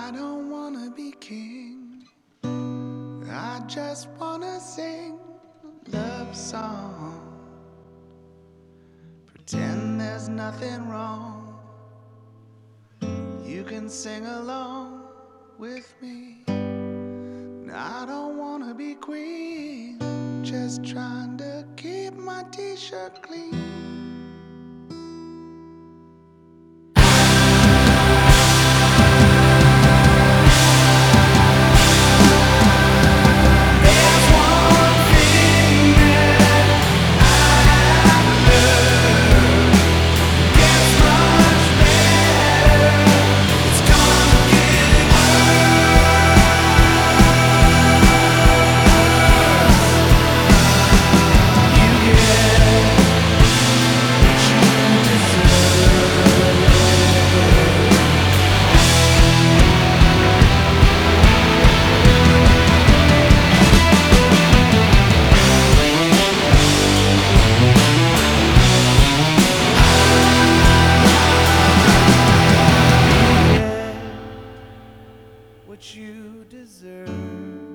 I don't wanna be king. I just wanna sing a love song. Pretend there's nothing wrong. You can sing along with me. I don't wanna be queen. Just trying to keep my t-shirt clean. What you deserve.